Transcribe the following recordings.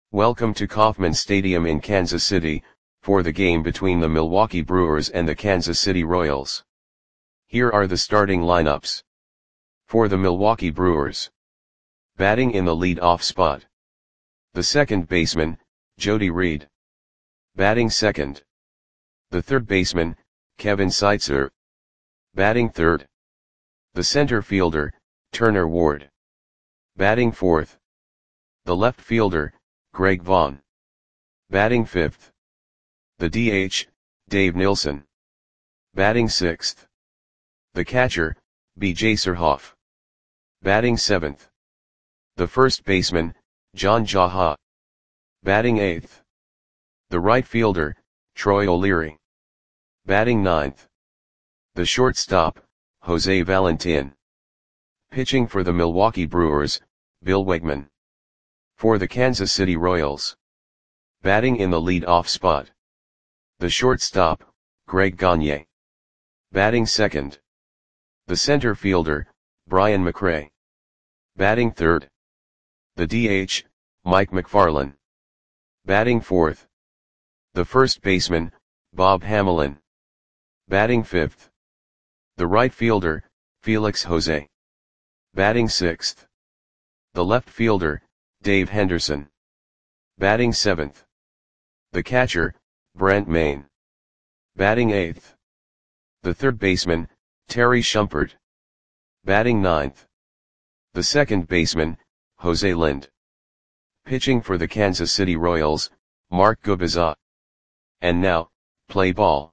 Welcome to Kauffman Stadium in Kansas City, for the game between the Milwaukee Brewers and the Kansas City Royals. Here are the starting lineups. For the Milwaukee Brewers. Batting in the lead-off spot. The second baseman, Jody Reed. Batting second. The third baseman, Kevin Seitzer. Batting third. The center fielder, Turner Ward. Batting fourth. The left fielder, Greg Vaughn. Batting fifth. The DH, Dave Nilsson. Batting sixth. The catcher, B.J. Surhoff. Batting seventh. The first baseman, John Jaha. Batting eighth. The right fielder, Troy O'Leary. Batting ninth. The shortstop, Jose Valentin. Pitching for the Milwaukee Brewers, Bill Wegman. For the Kansas City Royals. Batting in the lead-off spot. The shortstop, Greg Gagne. Batting second. The center fielder, Brian McRae. Batting third. The DH, Mike McFarland. Batting fourth. The first baseman, Bob Hamelin. Batting fifth. The right fielder, Felix Jose. Batting sixth. The left fielder, Dave Henderson. Batting seventh. The catcher, Brent Mayne. Batting eighth. The third baseman, Terry Shumpert. Batting ninth. The second baseman, Jose Lind. Pitching for the Kansas City Royals, Mark Gubicza. And now, play ball.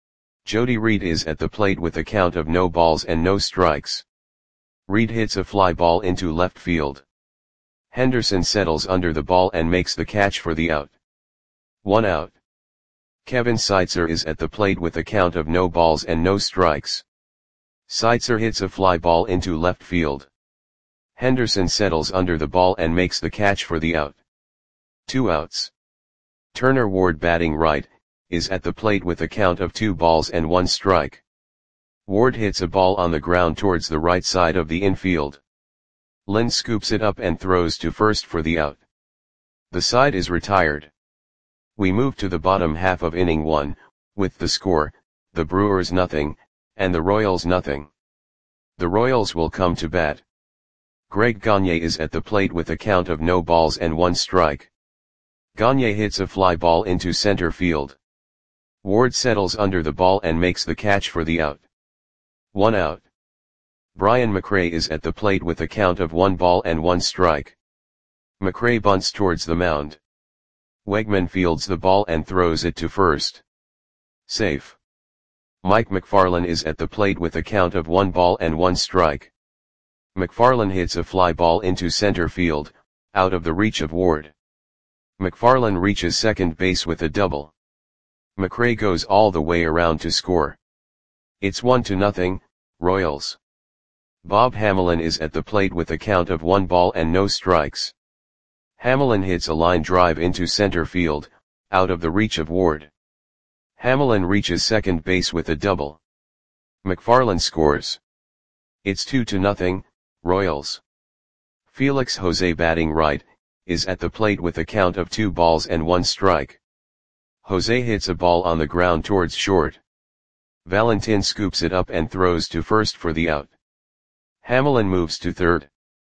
Jody Reed is at the plate with a count of no balls and no strikes. Reed hits a fly ball into left field. Henderson settles under the ball and makes the catch for the out. 1 out. Kevin Seitzer is at the plate with a count of no balls and no strikes. Seitzer hits a fly ball into left field. Henderson settles under the ball and makes the catch for the out. 2 outs. Turner Ward, batting right, is at the plate with a count of 2 balls and 1 strike. Ward hits a ball on the ground towards the right side of the infield. Lind scoops it up and throws to first for the out. The side is retired. We move to the bottom half of inning 1, with the score, the Brewers nothing, and the Royals nothing. The Royals will come to bat. Greg Gagne is at the plate with a count of no balls and 1 strike. Gagne hits a fly ball into center field. Ward settles under the ball and makes the catch for the out. 1 out. Brian McRae is at the plate with a count of 1 ball and 1 strike. McRae bunts towards the mound. Wegman fields the ball and throws it to first. Safe. Mike McFarland is at the plate with a count of 1 ball and 1 strike. McFarland hits a fly ball into center field, out of the reach of Ward. McFarland reaches second base with a double. McRae goes all the way around to score. It's 1-0, Royals. Bob Hamelin is at the plate with a count of 1 ball and no strikes. Hamelin hits a line drive into center field, out of the reach of Ward. Hamelin reaches second base with a double. McFarland scores. It's 2-0, Royals. Felix Jose, batting right, is at the plate with a count of 2 balls and 1 strike. Jose hits a ball on the ground towards short. Valentin scoops it up and throws to first for the out. Hamelin moves to third.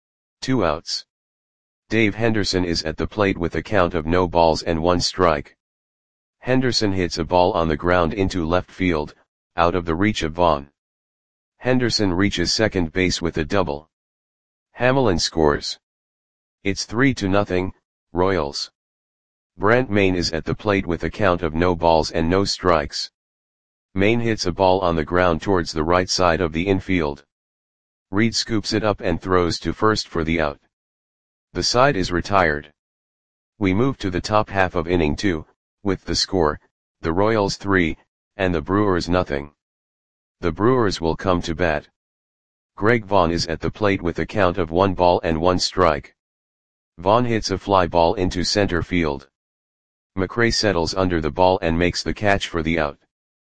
2 outs. Dave Henderson is at the plate with a count of no balls and 1 strike. Henderson hits a ball on the ground into left field, out of the reach of Vaughn. Henderson reaches second base with a double. Hamelin scores. It's 3-0, Royals. Brent Mayne is at the plate with a count of no balls and no strikes. Mayne hits a ball on the ground towards the right side of the infield. Reed scoops it up and throws to first for the out. The side is retired. We move to the top half of inning 2, with the score, the Royals 3, and the Brewers nothing. The Brewers will come to bat. Greg Vaughn is at the plate with a count of 1 ball and 1 strike. Vaughn hits a fly ball into center field. McRae settles under the ball and makes the catch for the out.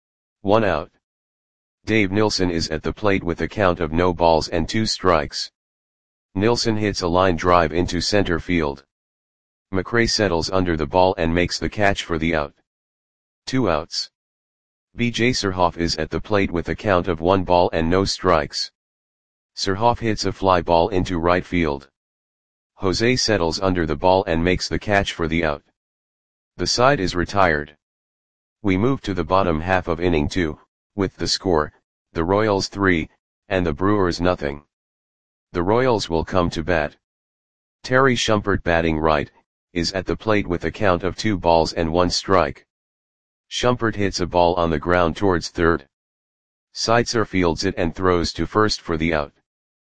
1 out. Dave Nilsson is at the plate with a count of no balls and 2 strikes. Nilsson hits a line drive into center field. McRae settles under the ball and makes the catch for the out. 2 outs. B.J. Surhoff is at the plate with a count of 1 ball and no strikes. Surhoff hits a fly ball into right field. Jose settles under the ball and makes the catch for the out. The side is retired. We move to the bottom half of inning 2, with the score, the Royals 3, and the Brewers nothing. The Royals will come to bat. Terry Shumpert, batting right, is at the plate with a count of 2 balls and 1 strike. Shumpert hits a ball on the ground towards third. Seitzer fields it and throws to first for the out.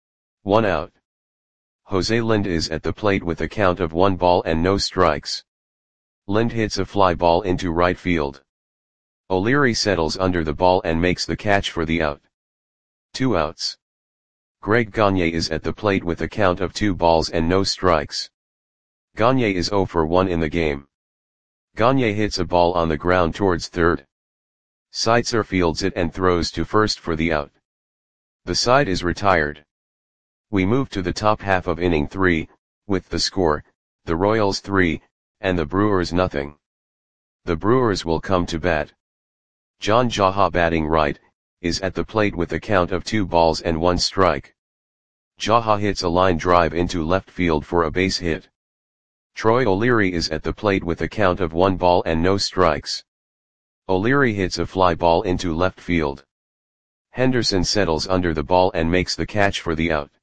1 out. Jose Lind is at the plate with a count of 1 ball and no strikes. Lind hits a fly ball into right field. O'Leary settles under the ball and makes the catch for the out. 2 outs. Greg Gagne is at the plate with a count of 2 balls and no strikes. Gagne is 0 for 1 in the game. Gagne hits a ball on the ground towards third. Seitzer fields it and throws to first for the out. The side is retired. We move to the top half of inning 3, with the score, the Royals 3, and the Brewers nothing. The Brewers will come to bat. John Jaha, batting right, is at the plate with a count of 2 balls and 1 strike. Jaha hits a line drive into left field for a base hit. Troy O'Leary is at the plate with a count of 1 ball and no strikes. O'Leary hits a fly ball into left field. Henderson settles under the ball and makes the catch for the out.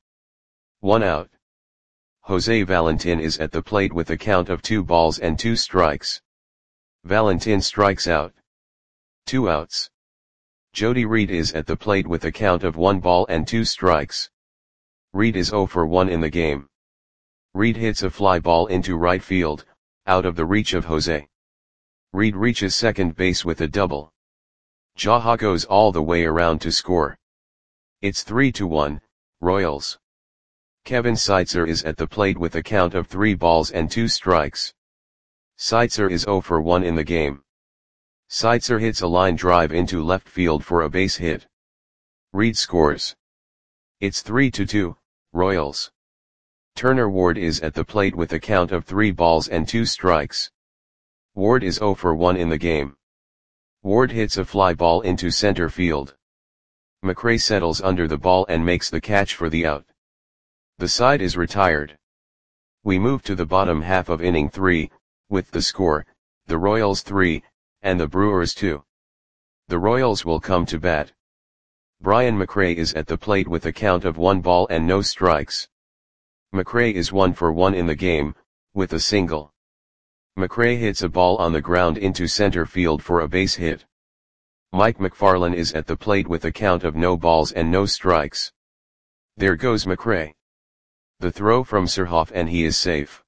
1 out. Jose Valentin is at the plate with a count of 2 balls and 2 strikes. Valentin strikes out. 2 outs. Jody Reed is at the plate with a count of 1 ball and 2 strikes. Reed is 0 for 1 in the game. Reed hits a fly ball into right field, out of the reach of Jose. Reed reaches second base with a double. Jaha goes all the way around to score. It's 3-1, Royals. Kevin Seitzer is at the plate with a count of 3 balls and 2 strikes. Seitzer is 0 for 1 in the game. Seitzer hits a line drive into left field for a base hit. Reed scores. It's 3-2, Royals. Turner Ward is at the plate with a count of 3 balls and 2 strikes. Ward is 0 for 1 in the game. Ward hits a fly ball into center field. McRae settles under the ball and makes the catch for the out. The side is retired. We move to the bottom half of inning 3, with the score, the Royals 3, and the Brewers 2. The Royals will come to bat. Brian McRae is at the plate with a count of 1 ball and no strikes. McRae is 1 for 1 in the game, with a single. McRae hits a ball on the ground into center field for a base hit. Mike McFarland is at the plate with a count of no balls and no strikes. There goes McRae. The throw from Surhoff and he is safe.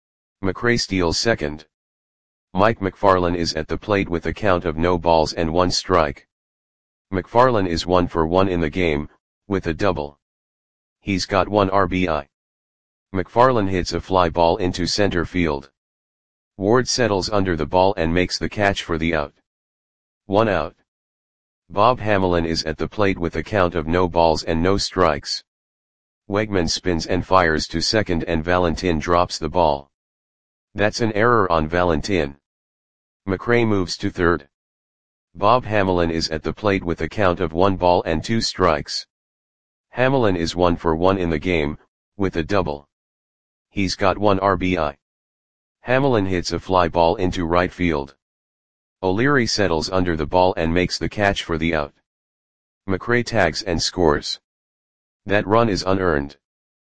McRae steals second. Mike McFarland is at the plate with a count of no balls and 1 strike. McFarland is 1 for 1 in the game, with a double. He's got 1 RBI. McFarland hits a fly ball into center field. Ward settles under the ball and makes the catch for the out. 1 out. Bob Hamelin is at the plate with a count of no balls and no strikes. Wegman spins and fires to second and Valentin drops the ball. That's an error on Valentin. McRae moves to third. Bob Hamelin is at the plate with a count of 1 ball and 2 strikes. Hamelin is 1 for 1 in the game, with a double. He's got 1 RBI. Hamelin hits a fly ball into right field. O'Leary settles under the ball and makes the catch for the out. McRae tags and scores. That run is unearned.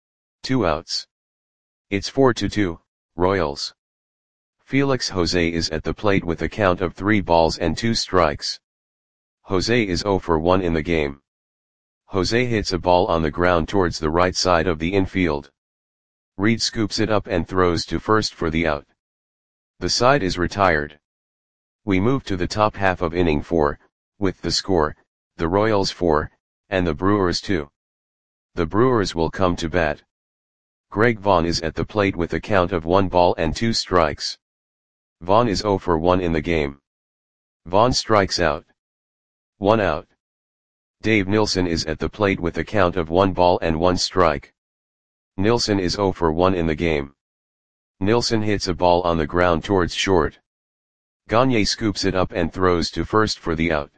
2 outs. It's 4-2, Royals. Felix Jose is at the plate with a count of 3 balls and 2 strikes. Jose is 0 for 1 in the game. Jose hits a ball on the ground towards the right side of the infield. Reed scoops it up and throws to first for the out. The side is retired. We move to the top half of inning 4, with the score, the Royals 4, and the Brewers 2. The Brewers will come to bat. Greg Vaughn is at the plate with a count of 1 ball and 2 strikes. Vaughn is 0 for 1 in the game. Vaughn strikes out. 1 out. Dave Nilsson is at the plate with a count of 1 ball and 1 strike. Nilsson is 0 for 1 in the game. Nilsson hits a ball on the ground towards short. Gagne scoops it up and throws to first for the out.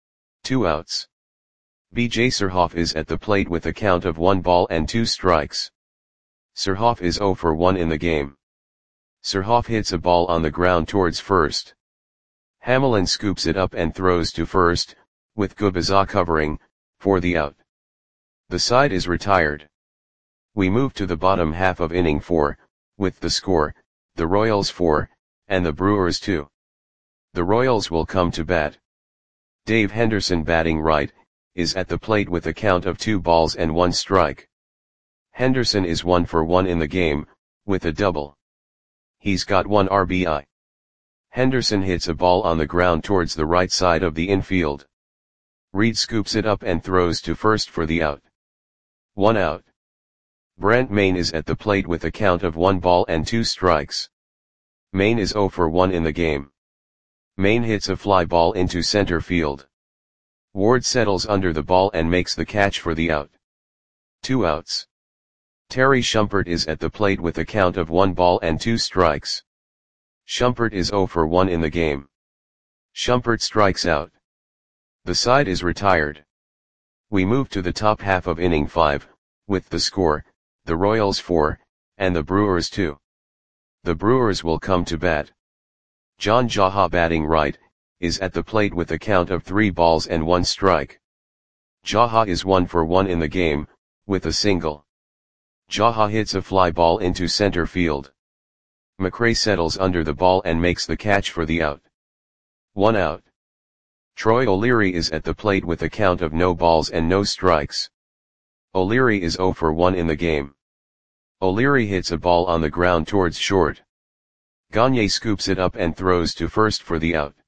2 outs. B.J. Surhoff is at the plate with a count of 1 ball and 2 strikes. Surhoff is 0 for 1 in the game. Surhoff hits a ball on the ground towards first. Hamelin scoops it up and throws to first, with Gubizza covering, for the out. The side is retired. We move to the bottom half of inning 4, with the score, the Royals 4, and the Brewers 2. The Royals will come to bat. Dave Henderson, batting right, is at the plate with a count of 2 balls and 1 strike. Henderson is 1 for 1 in the game, with a double. He's got 1 RBI. Henderson hits a ball on the ground towards the right side of the infield. Reed scoops it up and throws to first for the out. 1 out. Brent Mayne is at the plate with a count of 1 ball and 2 strikes. Mayne is 0 for 1 in the game. Mayne hits a fly ball into center field. Ward settles under the ball and makes the catch for the out. 2 outs. Terry Shumpert is at the plate with a count of 1 ball and 2 strikes. Shumpert is 0 for 1 in the game. Shumpert strikes out. The side is retired. We move to the top half of inning 5, with the score, the Royals 4, and the Brewers 2. The Brewers will come to bat. John Jaha, batting right, is at the plate with a count of 3 balls and 1 strike. Jaha is 1 for 1 in the game, with a single. Jaha hits a fly ball into center field. McRae settles under the ball and makes the catch for the out. 1 out. Troy O'Leary is at the plate with a count of no balls and no strikes. O'Leary is 0 for 1 in the game. O'Leary hits a ball on the ground towards short. Gagne scoops it up and throws to first for the out.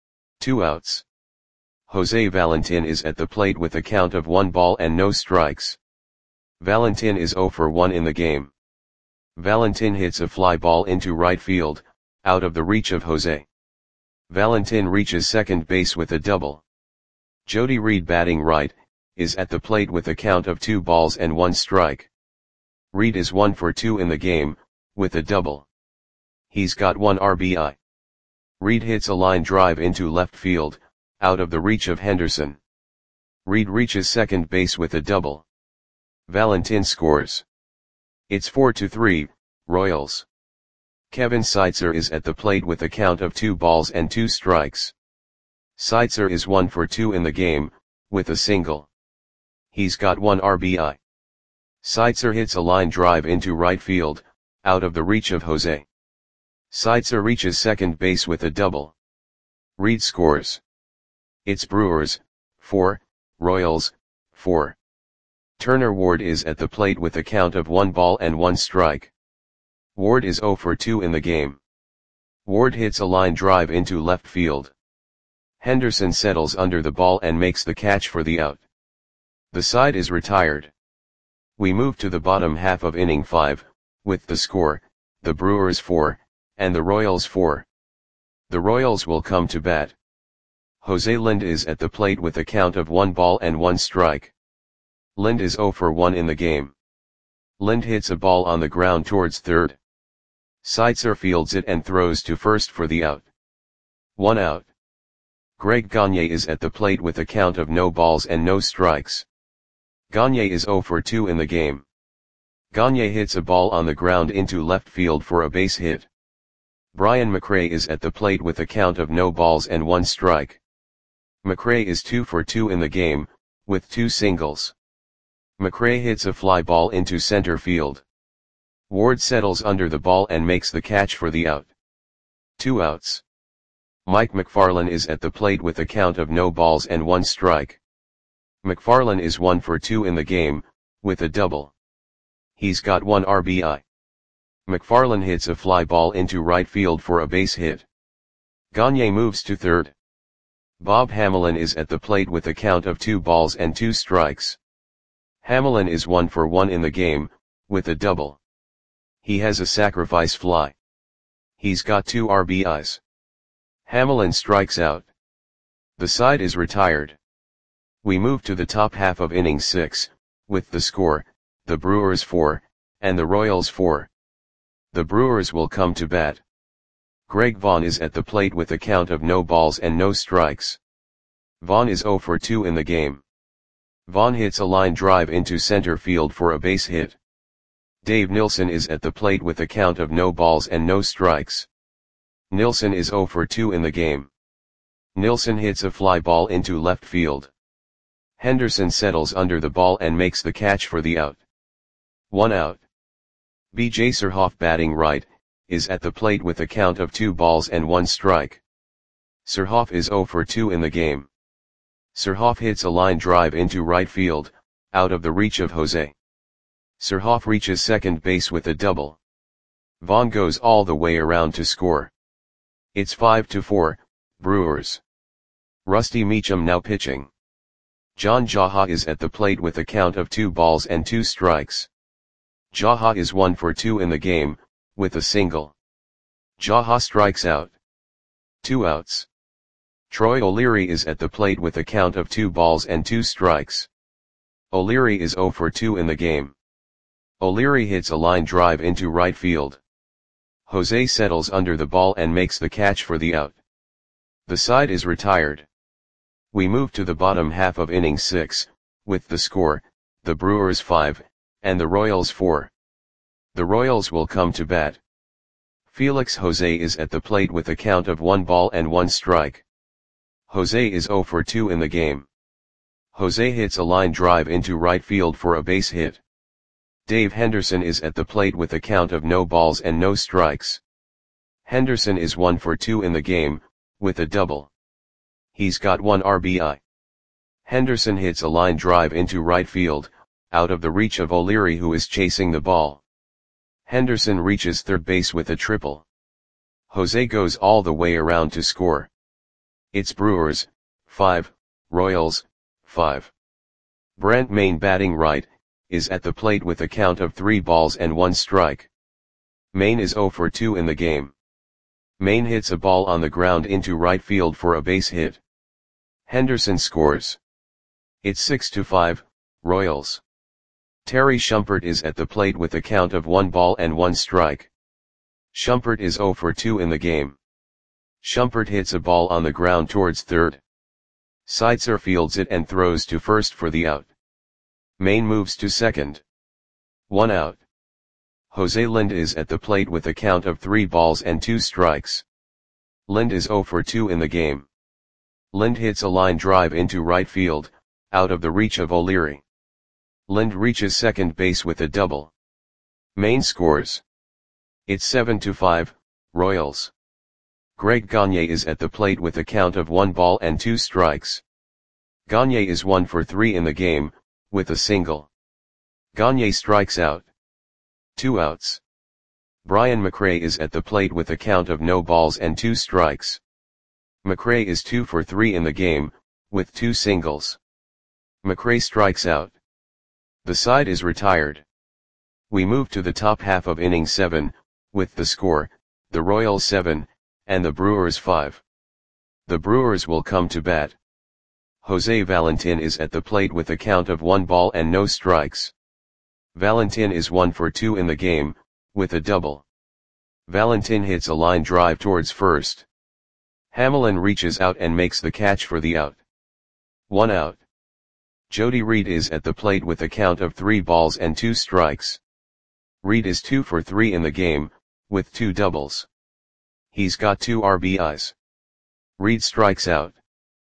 2 outs. Jose Valentin is at the plate with a count of 1 ball and no strikes. Valentin is 0 for 1 in the game. Valentin hits a fly ball into right field, out of the reach of Jose. Valentin reaches second base with a double. Jody Reed, batting right, is at the plate with a count of 2 balls and 1 strike. Reed is 1 for 2 in the game, with a double. He's got 1 RBI. Reed hits a line drive into left field, out of the reach of Henderson. Reed reaches second base with a double. Valentin scores. It's 4-3, Royals. Kevin Seitzer is at the plate with a count of 2 balls and 2 strikes. Seitzer is 1 for 2 in the game, with a single. He's got 1 RBI. Seitzer hits a line drive into right field, out of the reach of Jose. Seitzer reaches second base with a double. Reed scores. It's Brewers 4, Royals 4. Turner Ward is at the plate with a count of 1 ball and 1 strike. Ward is 0 for 2 in the game. Ward hits a line drive into left field. Henderson settles under the ball and makes the catch for the out. The side is retired. We move to the bottom half of inning 5, with the score, the Brewers 4, and the Royals 4. The Royals will come to bat. Jose Lind is at the plate with a count of 1 ball and 1 strike. Lind is 0 for 1 in the game. Lind hits a ball on the ground towards third. Seitzer fields it and throws to first for the out. 1 out. Greg Gagne is at the plate with a count of no balls and no strikes. Gagne is 0 for 2 in the game. Gagne hits a ball on the ground into left field for a base hit. Brian McRae is at the plate with a count of no balls and 1 strike. McRae is 2 for 2 in the game, with 2 singles. McRae hits a fly ball into center field. Ward settles under the ball and makes the catch for the out. 2 outs. Mike McFarland is at the plate with a count of no balls and 1 strike. McFarland is 1 for 2 in the game, with a double. He's got 1 RBI. McFarland hits a fly ball into right field for a base hit. Gagne moves to third. Bob Hamelin is at the plate with a count of 2 balls and 2 strikes. Hamelin is 1 for 1 in the game, with a double. He has a sacrifice fly. He's got 2 RBIs. Hamelin strikes out. The side is retired. We move to the top half of inning 6, with the score, the Brewers 4, and the Royals 4. The Brewers will come to bat. Greg Vaughn is at the plate with a count of no balls and no strikes. Vaughn is 0 for 2 in the game. Vaughn hits a line drive into center field for a base hit. Dave Nilsson is at the plate with a count of no balls and no strikes. Nilsson is 0 for 2 in the game. Nilsson hits a fly ball into left field. Henderson settles under the ball and makes the catch for the out. 1 out. B.J. Surhoff, batting right, is at the plate with a count of 2 balls and 1 strike. Surhoff is 0 for 2 in the game. Surhoff hits a line drive into right field, out of the reach of Jose. Surhoff reaches second base with a double. Vaughn goes all the way around to score. It's 5-4, Brewers. Rusty Meacham now pitching. John Jaha is at the plate with a count of 2 balls and 2 strikes. Jaha is 1 for 2 in the game, with a single. Jaha strikes out. 2 outs. Troy O'Leary is at the plate with a count of 2 balls and 2 strikes. O'Leary is 0 for 2 in the game. O'Leary hits a line drive into right field. Jose settles under the ball and makes the catch for the out. The side is retired. We move to the bottom half of inning 6, with the score, the Brewers 5, and the Royals 4. The Royals will come to bat. Felix Jose is at the plate with a count of 1 ball and 1 strike. Jose is 0 for 2 in the game. Jose hits a line drive into right field for a base hit. Dave Henderson is at the plate with a count of no balls and no strikes. Henderson is 1 for 2 in the game, with a double. He's got 1 RBI. Henderson hits a line drive into right field, out of the reach of O'Leary, who is chasing the ball. Henderson reaches third base with a triple. Jose goes all the way around to score. It's Brewers 5, Royals 5. Brent Mayne, batting right, is at the plate with a count of 3 balls and 1 strike. Mayne is 0 for 2 in the game. Mayne hits a ball on the ground into right field for a base hit. Henderson scores. It's 6-5, Royals. Terry Shumpert is at the plate with a count of 1 ball and 1 strike. Shumpert is 0 for 2 in the game. Shumpert hits a ball on the ground towards third. Seitzer fields it and throws to first for the out. Mayne moves to second. 1 out. Jose Lind is at the plate with a count of 3 balls and 2 strikes. Lind is 0 for 2 in the game. Lind hits a line drive into right field, out of the reach of O'Leary. Lind reaches second base with a double. Mayne scores. It's 7-5, Royals. Greg Gagne is at the plate with a count of 1 ball and 2 strikes. Gagne is 1 for 3 in the game, with a single. Gagne strikes out. 2 outs. Brian McRae is at the plate with a count of no balls and 2 strikes. McRae is 2 for 3 in the game, with 2 singles. McRae strikes out. The side is retired. We move to the top half of inning 7, with the score, the Royals 7, and the Brewers 5. The Brewers will come to bat. Jose Valentin is at the plate with a count of 1 ball and no strikes. Valentin is 1 for 2 in the game, with a double. Valentin hits a line drive towards first. Hamelin reaches out and makes the catch for the out. 1 out. Jody Reed is at the plate with a count of 3 balls and 2 strikes. Reed is 2 for 3 in the game, with 2 doubles. He's got 2 RBIs. Reed strikes out.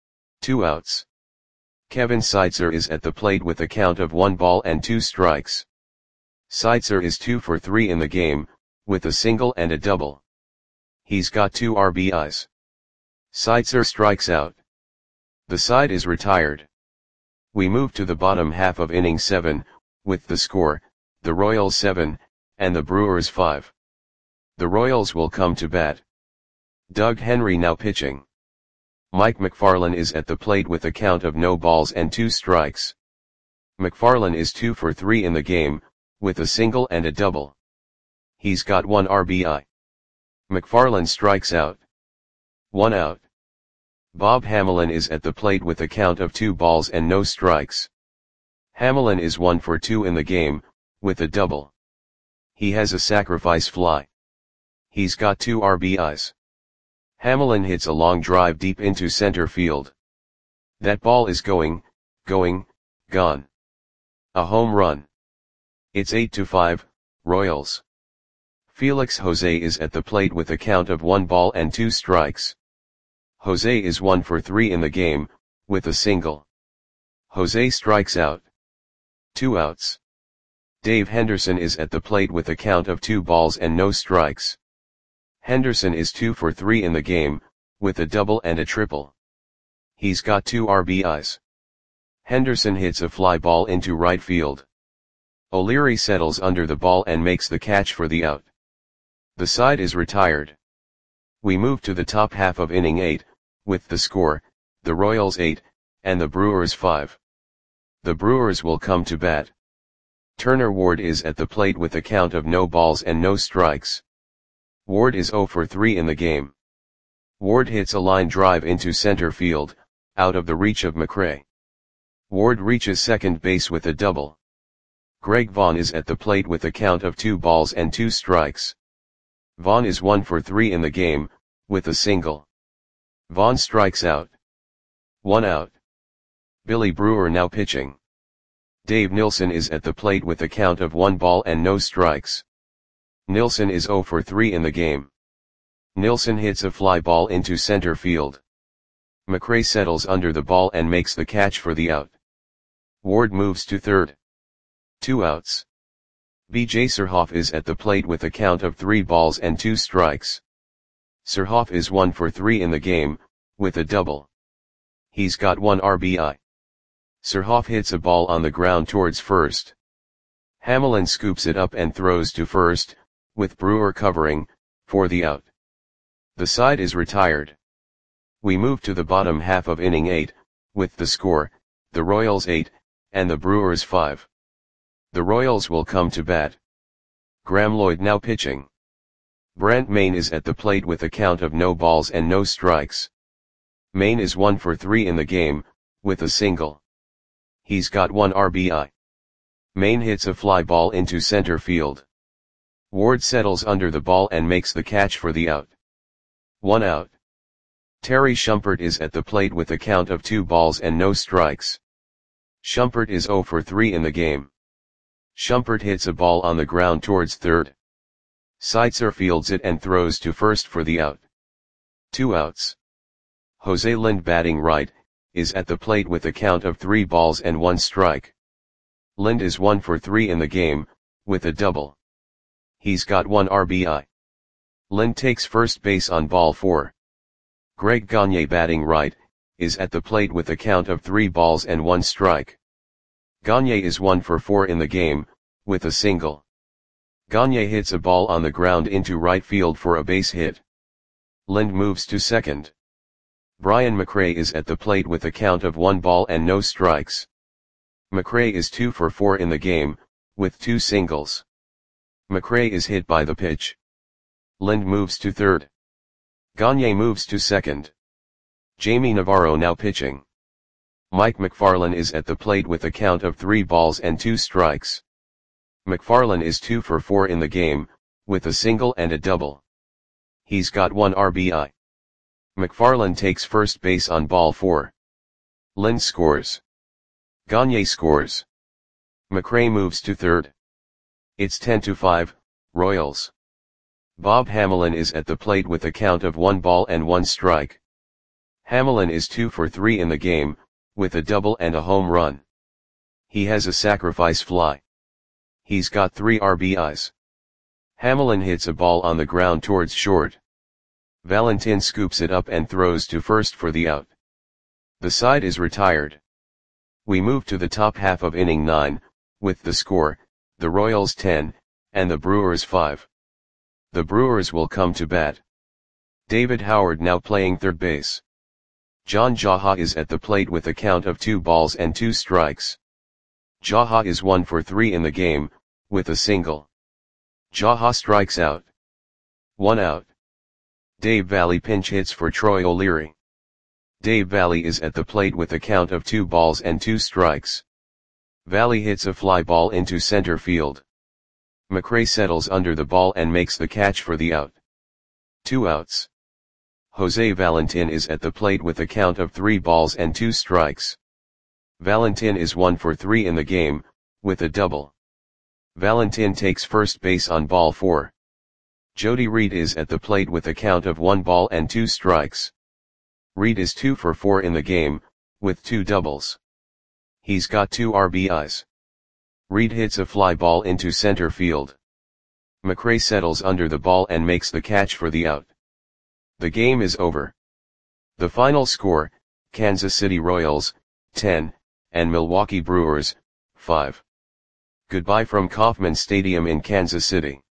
2 outs. Kevin Seitzer is at the plate with a count of 1 ball and 2 strikes. Seitzer is 2 for 3 in the game, with a single and a double. He's got 2 RBIs. Seitzer strikes out. The side is retired. We move to the bottom half of inning 7, with the score, the Royals 7, and the Brewers 5. The Royals will come to bat. Doug Henry now pitching. Mike McFarland is at the plate with a count of no balls and 2 strikes. McFarland is 2 for 3 in the game, with a single and a double. He's got 1 RBI. McFarland strikes out. 1 out. Bob Hamelin is at the plate with a count of 2 balls and no strikes. Hamelin is 1 for 2 in the game, with a double. He has a sacrifice fly. He's got 2 RBIs. Hamelin hits a long drive deep into center field. That ball is going, gone. A home run. It's 8-5, Royals. Felix Jose is at the plate with a count of 1 ball and 2 strikes. Jose is 1 for 3 in the game, with a single. Jose strikes out. 2 outs. Dave Henderson is at the plate with a count of 2 balls and no strikes. Henderson is 2 for 3 in the game, with a double and a triple. He's got 2 RBIs. Henderson hits a fly ball into right field. O'Leary settles under the ball and makes the catch for the out. The side is retired. We move to the top half of inning 8, with the score, the Royals 8, and the Brewers 5. The Brewers will come to bat. Turner Ward is at the plate with a count of no balls and no strikes. Ward is 0 for 3 in the game. Ward hits a line drive into center field, out of the reach of McRae. Ward reaches second base with a double. Greg Vaughn is at the plate with a count of 2 balls and 2 strikes. Vaughn is 1 for 3 in the game, with a single. Vaughn strikes out. 1 out. Billy Brewer now pitching. Dave Nilsson is at the plate with a count of 1 ball and no strikes. Nilsson is 0 for 3 in the game. Nilsson hits a fly ball into center field. McRae settles under the ball and makes the catch for the out. Ward moves to third. 2 outs. B.J. Surhoff is at the plate with a count of 3 balls and 2 strikes. Surhoff is 1 for 3 in the game, with a double. He's got 1 RBI. Surhoff hits a ball on the ground towards first. Hamelin scoops it up and throws to first, with Brewer covering, for the out. The side is retired. We move to the bottom half of inning 8, with the score, the Royals 8, and the Brewers 5. The Royals will come to bat. Graham Lloyd now pitching. Brent Mayne is at the plate with a count of no balls and no strikes. Mayne is 1 for 3 in the game, with a single. He's got 1 RBI. Mayne hits a fly ball into center field. Ward settles under the ball and makes the catch for the out. 1 out. Terry Shumpert is at the plate with a count of 2 balls and no strikes. Shumpert is 0 for 3 in the game. Shumpert hits a ball on the ground towards third. Seitzer fields it and throws to first for the out. 2 outs. Jose Lind batting right, is at the plate with a count of 3 balls and 1 strike. Lind is 1 for 3 in the game, with a double. He's got 1 RBI. Lind takes first base on ball 4. Greg Gagne batting right, is at the plate with a count of 3 balls and 1 strike. Gagne is 1 for 4 in the game, with a single. Gagne hits a ball on the ground into right field for a base hit. Lind moves to second. Brian McRae is at the plate with a count of 1 ball and no strikes. McRae is 2 for 4 in the game, with 2 singles. McRae is hit by the pitch. Lind moves to third. Gagne moves to second. Jamie Navarro now pitching. Mike McFarland is at the plate with a count of 3 balls and 2 strikes. McFarland is 2 for 4 in the game, with a single and a double. He's got 1 RBI. McFarland takes first base on ball 4. Lind scores. Gagne scores. McRae moves to third. It's 10-5, Royals. Bob Hamelin is at the plate with a count of 1 ball and 1 strike. Hamelin is 2 for 3 in the game, with a double and a home run. He has a sacrifice fly. He's got 3 RBIs. Hamelin hits a ball on the ground towards short. Valentin scoops it up and throws to first for the out. The side is retired. We move to the top half of inning 9, with the score, the Royals 10, and the Brewers 5. The Brewers will come to bat. David Howard now playing third base. John Jaha is at the plate with a count of 2 balls and 2 strikes. Jaha is 1 for 3 in the game, with a single. Jaha strikes out. 1 out. Dave Valley pinch hits for Troy O'Leary. Dave Valley is at the plate with a count of 2 balls and 2 strikes. Valley hits a fly ball into center field. McRae settles under the ball and makes the catch for the out. 2 outs. Jose Valentin is at the plate with a count of 3 balls and 2 strikes. Valentin is 1 for 3 in the game, with a double. Valentin takes first base on ball 4. Jody Reed is at the plate with a count of 1 ball and 2 strikes. Reed is 2 for 4 in the game, with 2 doubles. He's got 2 RBIs. Reed hits a fly ball into center field. McRae settles under the ball and makes the catch for the out. The game is over. The final score, Kansas City Royals, 10, and Milwaukee Brewers, 5. Goodbye from Kauffman Stadium in Kansas City.